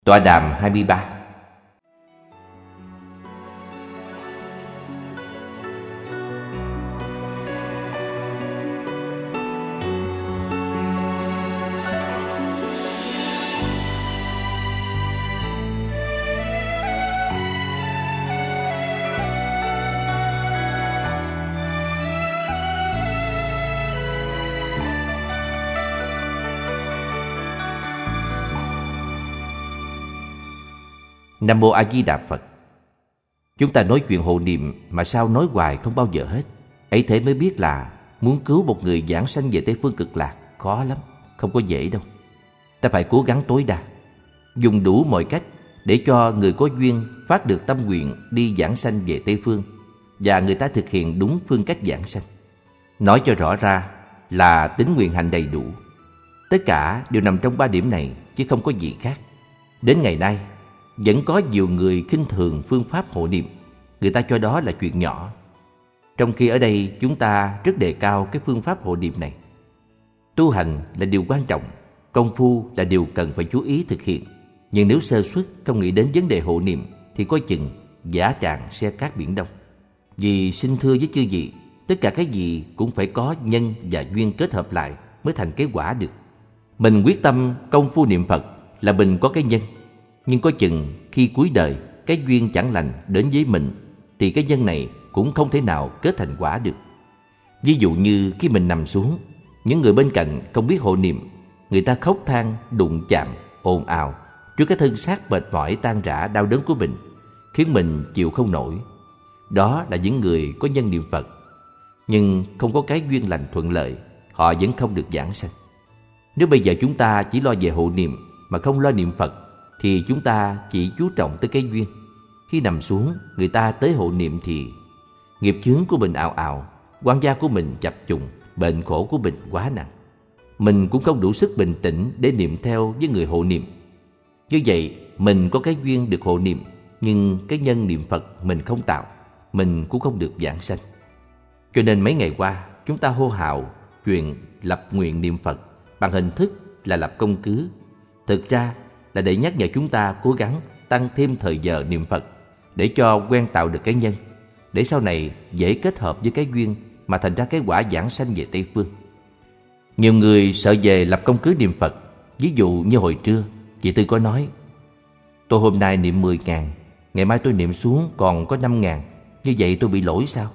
Tọa đàm 23. Nam Mô A Di Đà Phật. Chúng ta nói chuyện hộ niệm mà sao nói hoài không bao giờ hết. Ấy thế mới biết là muốn cứu một người giảng sanh về Tây Phương Cực Lạc khó lắm, không có dễ đâu. Ta phải cố gắng tối đa, dùng đủ mọi cách để cho người có duyên phát được tâm nguyện đi giảng sanh về Tây Phương, và người ta thực hiện đúng phương cách giảng sanh. Nói cho rõ ra là tín nguyện hành đầy đủ. Tất cả đều nằm trong 3 điểm này chứ không có gì khác. Đến ngày nay vẫn có nhiều người khinh thường phương pháp hộ niệm. Người ta cho đó là chuyện nhỏ, trong khi ở đây chúng ta rất đề cao cái phương pháp hộ niệm này. Tu hành là điều quan trọng, công phu là điều cần phải chú ý thực hiện. Nhưng nếu sơ suất không nghĩ đến vấn đề hộ niệm thì coi chừng giả tràng xe cát biển đông. Vì xin thưa với chư vị, tất cả cái gì cũng phải có nhân và duyên kết hợp lại mới thành cái quả được. Mình quyết tâm công phu niệm Phật là mình có cái nhân, nhưng có chừng khi cuối đời cái duyên chẳng lành đến với mình thì cái nhân này cũng không thể nào kết thành quả được. Ví dụ như khi mình nằm xuống, những người bên cạnh không biết hộ niệm, người ta khóc than, đụng chạm, ồn ào trước cái thân xác mệt mỏi tan rã đau đớn của mình, khiến mình chịu không nổi. Đó là những người có nhân niệm Phật, nhưng không có cái duyên lành thuận lợi, họ vẫn không được giảng sanh. Nếu bây giờ chúng ta chỉ lo về hộ niệm mà không lo niệm Phật thì chúng ta chỉ chú trọng tới cái duyên. Khi nằm xuống, người ta tới hộ niệm thì nghiệp chướng của mình ào ào, oan gia của mình chập trùng, bệnh khổ của mình quá nặng. Mình cũng không đủ sức bình tĩnh để niệm theo với người hộ niệm. Như vậy, mình có cái duyên được hộ niệm, nhưng cái nhân niệm Phật mình không tạo, mình cũng không được giảng sanh. Cho nên mấy ngày qua, chúng ta hô hào chuyện lập nguyện niệm Phật bằng hình thức là lập công cứ. Thực ra là để nhắc nhở chúng ta cố gắng tăng thêm thời giờ niệm Phật để cho quen tạo được cái nhân, để sau này dễ kết hợp với cái duyên mà thành ra cái quả giảng sanh về Tây Phương. Nhiều người sợ về lập công cứ niệm Phật. Ví dụ như hồi trưa, chị Tư có nói: tôi hôm nay niệm 10.000, ngày mai tôi niệm xuống còn có 5.000, như vậy tôi bị lỗi sao?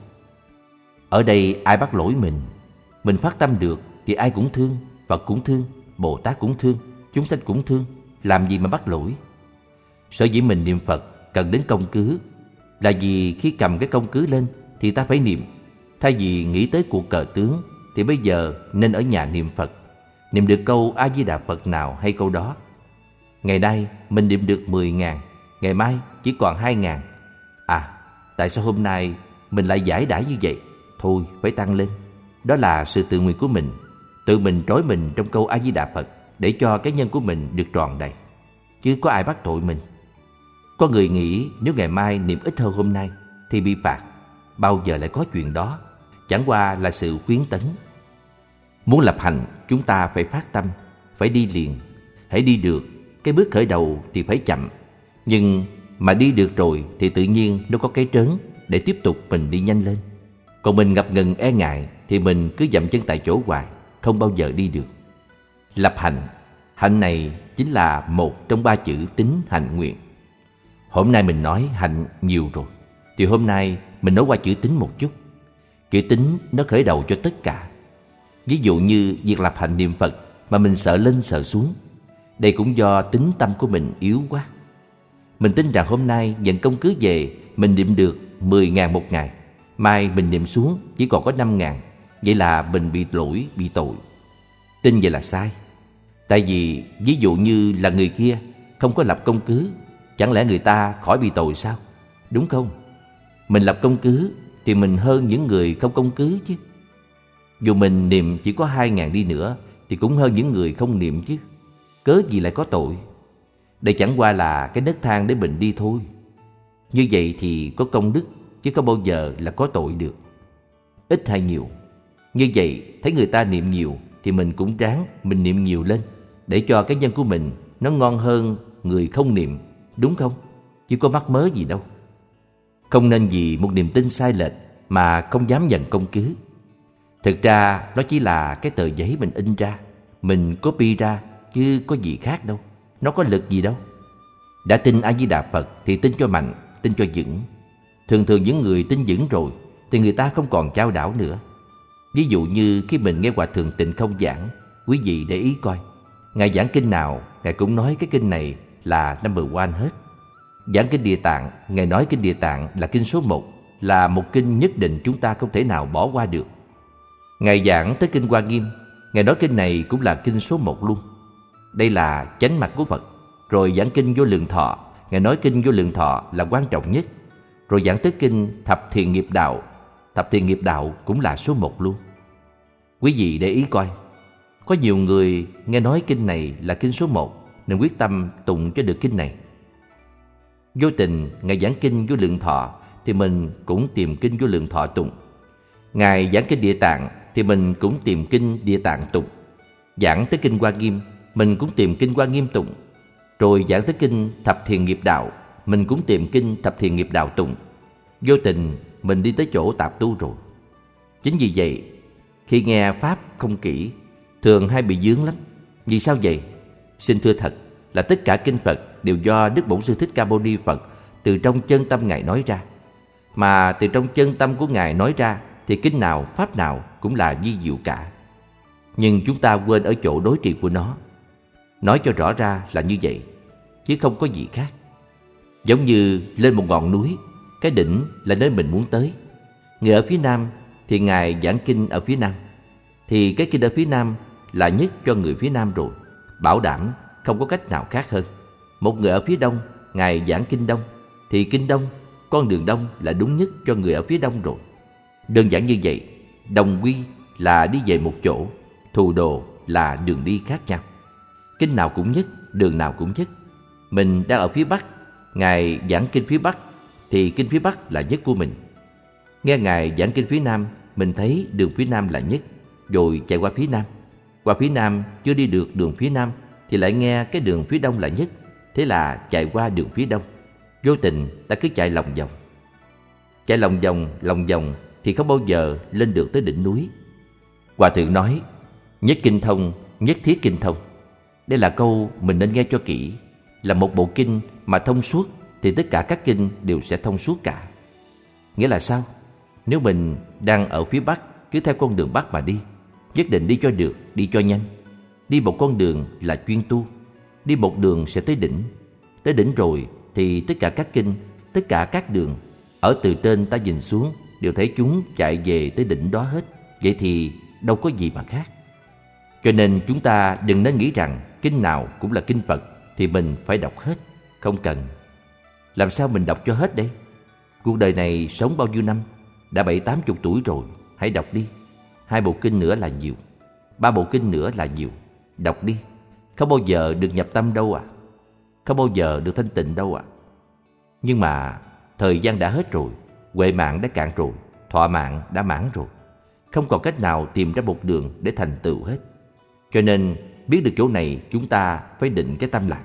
Ở đây ai bắt lỗi mình? Mình phát tâm được thì ai cũng thương, Phật cũng thương, Bồ Tát cũng thương, chúng sanh cũng thương. Làm gì mà bắt lỗi? Sở dĩ mình niệm Phật cần đến công cứ là vì khi cầm cái công cứ lên thì ta phải niệm. Thay vì nghĩ tới cuộc cờ tướng thì bây giờ nên ở nhà niệm Phật. Niệm được câu A Di Đà Phật nào hay câu đó. Ngày nay mình niệm được 10.000, ngày mai chỉ còn 2.000. Tại sao hôm nay mình lại giải đãi như vậy? Thôi phải tăng lên. Đó là sự tự nguyện của mình. Tự mình trói mình trong câu A Di Đà Phật để cho cái nhân của mình được tròn đầy, chứ có ai bắt tội mình. Có người nghĩ nếu ngày mai niệm ít hơn hôm nay thì bị phạt. Bao giờ lại có chuyện đó? Chẳng qua là sự khuyến tấn. Muốn lập hành, chúng ta phải phát tâm, phải đi liền. Hãy đi được, cái bước khởi đầu thì phải chậm, nhưng mà đi được rồi thì tự nhiên nó có cái trớn để tiếp tục mình đi nhanh lên. Còn mình ngập ngừng e ngại thì mình cứ dậm chân tại chỗ hoài, không bao giờ đi được. Lập hành, hạnh này chính là một trong 3 chữ tín hạnh nguyện. Hôm nay mình nói hạnh nhiều rồi, thì hôm nay mình nói qua chữ tín một chút. Chữ tín nó khởi đầu cho tất cả. Ví dụ như việc lập hạnh niệm Phật mà mình sợ lên sợ xuống, đây cũng do tính tâm của mình yếu quá. Mình tin rằng hôm nay nhận công cứ về mình niệm được 10.000 một ngày, mai mình niệm xuống chỉ còn có 5.000, vậy là mình bị lỗi, bị tội. Tin vậy là sai. Tại vì ví dụ như là người kia không có lập công cứ, chẳng lẽ người ta khỏi bị tội sao? Đúng không? Mình lập công cứ thì mình hơn những người không công cứ chứ. Dù mình niệm chỉ có 2.000 đi nữa thì cũng hơn những người không niệm chứ. Cớ gì lại có tội? Đây chẳng qua là cái nấc thang để mình đi thôi. Như vậy thì có công đức, chứ không bao giờ là có tội được. Ít hay nhiều, như vậy thấy người ta niệm nhiều thì mình cũng ráng mình niệm nhiều lên, để cho cái nhân của mình nó ngon hơn người không niệm, đúng không? Chứ có mắc mớ gì đâu. Không nên vì một niềm tin sai lệch mà không dám nhận công cứ. Thực ra nó chỉ là cái tờ giấy mình in ra, mình copy ra, chứ có gì khác đâu. Nó có lực gì đâu. Đã tin A Di Đà Phật thì tin cho mạnh, tin cho vững. Thường thường những người tin vững rồi thì người ta không còn chao đảo nữa. Ví dụ như khi mình nghe Hòa Thượng Tịnh Không giảng, quý vị để ý coi, Ngài giảng kinh nào, Ngài cũng nói cái kinh này là number one hết. Giảng kinh Địa Tạng, Ngài nói kinh Địa Tạng là kinh số 1, là một kinh nhất định chúng ta không thể nào bỏ qua được. Ngài giảng tới kinh Hoa Nghiêm, Ngài nói kinh này cũng là kinh số 1 luôn. Đây là chánh mạch của Phật. Rồi giảng kinh Vô Lượng Thọ, Ngài nói kinh Vô Lượng Thọ là quan trọng nhất. Rồi giảng tới kinh Thập Thiện Nghiệp Đạo, Thập Thiện Nghiệp Đạo cũng là số 1 luôn. Quý vị để ý coi, có nhiều người nghe nói kinh này là kinh số 1 nên quyết tâm tụng cho được kinh này. Vô tình Ngài giảng kinh Vô Lượng Thọ thì mình cũng tìm kinh Vô Lượng Thọ tụng. Ngài giảng kinh Địa Tạng thì mình cũng tìm kinh Địa Tạng tụng. Giảng tới kinh Hoa Nghiêm, mình cũng tìm kinh Hoa Nghiêm tụng. Rồi giảng tới kinh Thập Thiện Nghiệp Đạo, mình cũng tìm kinh Thập Thiện Nghiệp Đạo tụng. Vô tình mình đi tới chỗ tạp tu rồi. Chính vì vậy, khi nghe Pháp không kỹ, thường hay bị vướng lắm. Vì sao vậy? Xin thưa thật là tất cả kinh Phật đều do Đức Bổn Sư Thích Ca Mâu Ni Phật từ trong chân tâm Ngài nói ra. Mà từ trong chân tâm của Ngài nói ra thì kinh nào, Pháp nào cũng là vi diệu cả. Nhưng chúng ta quên ở chỗ đối trị của nó. Nói cho rõ ra là như vậy, chứ không có gì khác. Giống như lên một ngọn núi, cái đỉnh là nơi mình muốn tới. Người ở phía Nam thì Ngài giảng kinh ở phía Nam, thì cái kinh ở phía Nam là nhất cho người phía Nam rồi, bảo đảm không có cách nào khác hơn. Một người ở phía Đông, Ngài giảng kinh Đông, thì kinh Đông, con đường Đông là đúng nhất cho người ở phía Đông rồi. Đơn giản như vậy, đồng quy là đi về một chỗ, thù đồ là đường đi khác nhau. Kinh nào cũng nhất, đường nào cũng nhất. Mình đang ở phía Bắc, Ngài giảng kinh phía Bắc, thì kinh phía Bắc là nhất của mình. Nghe Ngài giảng kinh phía Nam, mình thấy đường phía Nam là nhất, rồi chạy qua phía Nam. Qua phía Nam chưa đi được đường phía Nam thì lại nghe cái đường phía Đông là nhất, thế là chạy qua đường phía Đông. Vô tình ta cứ chạy lòng vòng. Chạy lòng vòng thì không bao giờ lên được tới đỉnh núi. Hòa Thượng nói, nhất kinh thông, nhất thiết kinh thông. Đây là câu mình nên nghe cho kỹ. Là một bộ kinh mà thông suốt thì tất cả các kinh đều sẽ thông suốt cả. Nghĩa là sao? Nếu mình đang ở phía Bắc, cứ theo con đường Bắc mà đi, nhất định đi cho được, đi cho nhanh. Đi một con đường là chuyên tu. Đi một đường sẽ tới đỉnh. Tới đỉnh rồi thì tất cả các kinh, tất cả các đường ở từ trên ta nhìn xuống đều thấy chúng chạy về tới đỉnh đó hết. Vậy thì đâu có gì mà khác. Cho nên chúng ta đừng nên nghĩ rằng kinh nào cũng là kinh Phật thì mình phải đọc hết. Không cần. Làm sao mình đọc cho hết đây? Cuộc đời này sống bao nhiêu năm? Đã 70-80 tuổi rồi. Hãy đọc đi. 2 bộ kinh nữa là nhiều, 3 bộ kinh nữa là nhiều. Đọc đi. Không bao giờ được nhập tâm đâu à. Không bao giờ được thanh tịnh đâu à. Nhưng mà thời gian đã hết rồi, huệ mạng đã cạn rồi, thọ mạng đã mãn rồi. Không còn cách nào tìm ra một đường để thành tựu hết. Cho nên biết được chỗ này, chúng ta phải định cái tâm lại.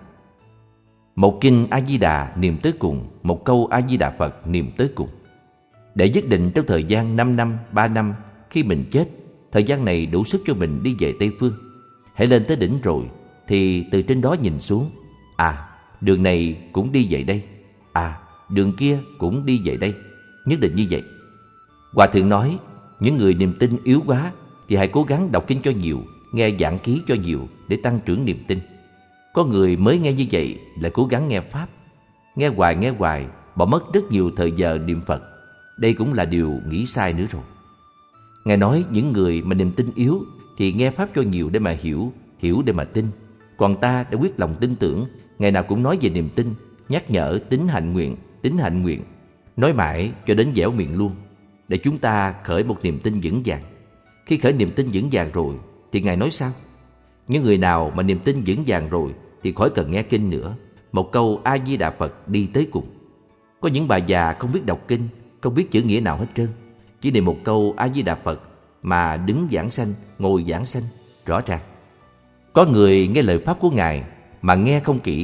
Một kinh A-di-đà niệm tới cùng, một câu A-di-đà Phật niệm tới cùng. Để nhất định trong thời gian 5 năm, 3 năm, khi mình chết, thời gian này đủ sức cho mình đi về Tây Phương. Hãy lên tới đỉnh rồi thì từ trên đó nhìn xuống, à, đường này cũng đi về đây, à, đường kia cũng đi về đây. Nhất định như vậy. Hòa Thượng nói, những người niềm tin yếu quá thì hãy cố gắng đọc kinh cho nhiều, nghe giảng ký cho nhiều để tăng trưởng niềm tin. Có người mới nghe như vậy lại cố gắng nghe Pháp. Nghe hoài, bỏ mất rất nhiều thời giờ niệm Phật. Đây cũng là điều nghĩ sai nữa rồi. Ngài nói những người mà niềm tin yếu thì nghe Pháp cho nhiều để mà hiểu để mà tin. Còn ta đã quyết lòng tin tưởng, ngày nào cũng nói về niềm tin, nhắc nhở tín hạnh nguyện, nói mãi cho đến dẻo miệng luôn, để chúng ta khởi một niềm tin vững vàng. Khi khởi niềm tin vững vàng rồi thì Ngài nói sao? Những người nào mà niềm tin vững vàng rồi thì khỏi cần nghe kinh nữa, một câu A-di-đà Phật đi tới cùng. Có những bà già không biết đọc kinh, không biết chữ nghĩa nào hết trơn, chỉ niệm một câu A-di-đà Phật mà đứng giảng sanh, ngồi giảng sanh rõ ràng. Có người nghe lời Pháp của Ngài mà nghe không kỹ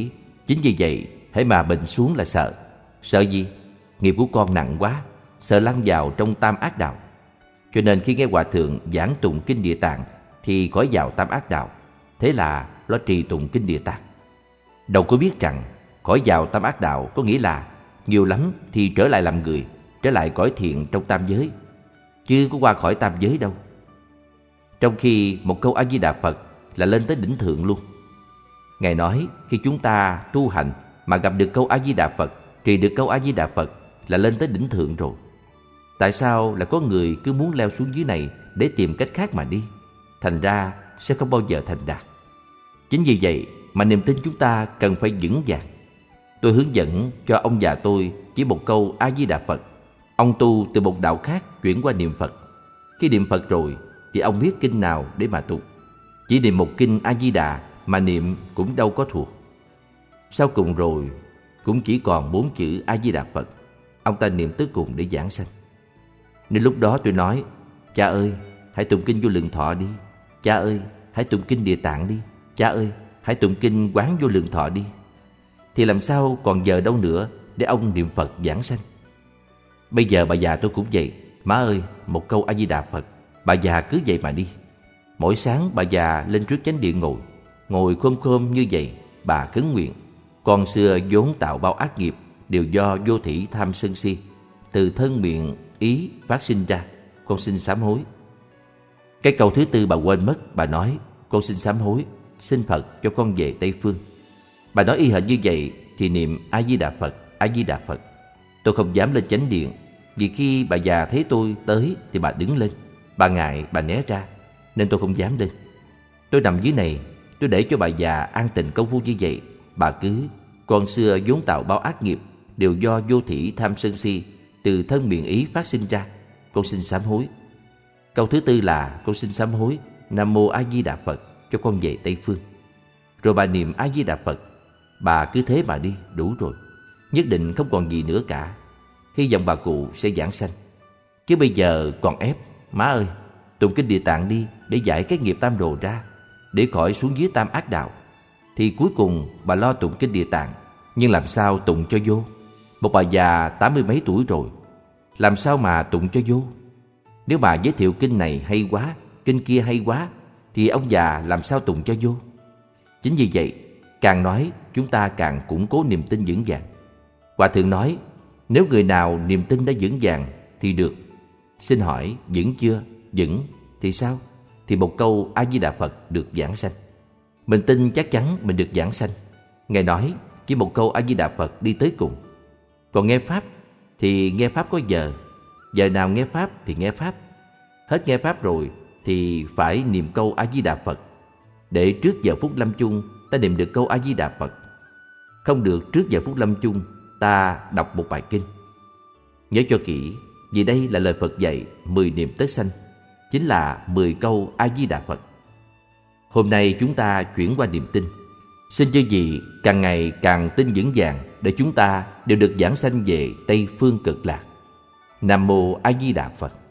Chính vì vậy, hễ mà bệnh xuống là sợ. Sợ gì? Nghiệp của con nặng quá, sợ lăn vào trong tam ác đạo. Cho nên khi nghe Hòa Thượng giảng tụng Kinh Địa Tạng thì khỏi vào tam ác đạo. Thế là lo trì tụng Kinh Địa Tạng. Đâu có biết rằng khỏi vào tam ác đạo có nghĩa là nhiều lắm thì trở lại làm người, trở lại cõi thiện trong tam giới, chứ có qua khỏi tam giới đâu. Trong khi một câu A-di-đà Phật là lên tới đỉnh thượng luôn. Ngài nói khi chúng ta tu hành mà gặp được câu A-di-đà Phật, trì được câu A-di-đà Phật là lên tới đỉnh thượng rồi. Tại sao là có người cứ muốn leo xuống dưới này để tìm cách khác mà đi? Thành ra sẽ không bao giờ thành đạt. Chính vì vậy mà niềm tin chúng ta cần phải vững vàng. Tôi hướng dẫn cho ông già tôi chỉ một câu A-di-đà Phật. Ông tu từ một đạo khác chuyển qua niệm Phật. Khi niệm Phật rồi thì ông biết kinh nào để mà tu. Chỉ niệm một kinh A-di-đà mà niệm cũng đâu có thuộc. Sau cùng rồi cũng chỉ còn 4 chữ A-di-đà Phật. Ông ta niệm tới cùng để giảng sanh. Nên lúc đó tôi nói: cha ơi, hãy tụng kinh Vô Lượng Thọ đi. Cha ơi, hãy tụng kinh Địa Tạng đi. Cha ơi, hãy tụng kinh Quán Vô Lượng Thọ đi. Thì làm sao còn giờ đâu nữa để ông niệm Phật giảng sanh. Bây giờ bà già tôi cũng vậy. Má ơi, một câu A-di-đà Phật. Bà già cứ vậy mà đi. Mỗi sáng bà già lên trước chánh điện ngồi khom khom như vậy. Bà khấn nguyện: con xưa vốn tạo bao ác nghiệp, đều do vô thỉ tham sân si, từ thân miệng ý phát sinh ra, con xin sám hối. Cái câu thứ tư bà quên mất. Bà nói: con xin sám hối, xin Phật cho con về Tây Phương. Bà nói y hệt như vậy thì niệm A-di-đà Phật, A-di-đà Phật. Tôi không dám lên chánh điện, vì khi bà già thấy tôi tới thì bà đứng lên. Bà ngại, bà né ra, nên tôi không dám lên. Tôi nằm dưới này, tôi để cho bà già an tịnh công phu như vậy. Bà cứ: con xưa vốn tạo bao ác nghiệp, đều do vô thỉ tham sân si, từ thân miệng ý phát sinh ra, con xin sám hối. Câu thứ tư là con xin sám hối, Nam Mô A Di Đà Phật, cho con về Tây Phương. Rồi bà niệm A Di Đà Phật. Bà cứ thế mà đi, đủ rồi. Nhất định không còn gì nữa cả. Hy vọng bà cụ sẽ giảng sanh. Chứ bây giờ còn ép: má ơi, tụng kinh Địa Tạng đi để giải cái nghiệp tam đồ ra, để khỏi xuống dưới tam ác đạo. Thì cuối cùng bà lo tụng kinh Địa Tạng, nhưng làm sao tụng cho vô? Một bà già 80 mấy tuổi rồi, làm sao mà tụng cho vô? Nếu bà giới thiệu kinh này hay quá, kinh kia hay quá, thì ông già làm sao tụng cho vô? Chính vì vậy, càng nói chúng ta càng củng cố niềm tin vững vàng. Hòa Thượng nói: nếu người nào niềm tin đã vững vàng thì được. Xin hỏi vững chưa? Vững thì sao? Thì một câu A Di Đà Phật được giảng sanh. Mình tin chắc chắn mình được giảng sanh. Ngài nói chỉ một câu A Di Đà Phật đi tới cùng. Còn nghe pháp thì nghe pháp có giờ. Giờ nào nghe pháp thì nghe pháp. Hết nghe pháp rồi thì phải niệm câu A Di Đà Phật, để trước giờ phút lâm chung ta niệm được câu A Di Đà Phật. Không được trước giờ phút lâm chung ta đọc một bài kinh. Nhớ cho kỹ, vì đây là lời Phật dạy 10 niệm tới sanh, chính là 10 câu A Di Đà Phật. Hôm nay chúng ta chuyển qua niềm tin. Xin chư vị càng ngày càng tin vững vàng, để chúng ta đều được giảng sanh về Tây Phương Cực Lạc. Nam Mô A Di Đà Phật.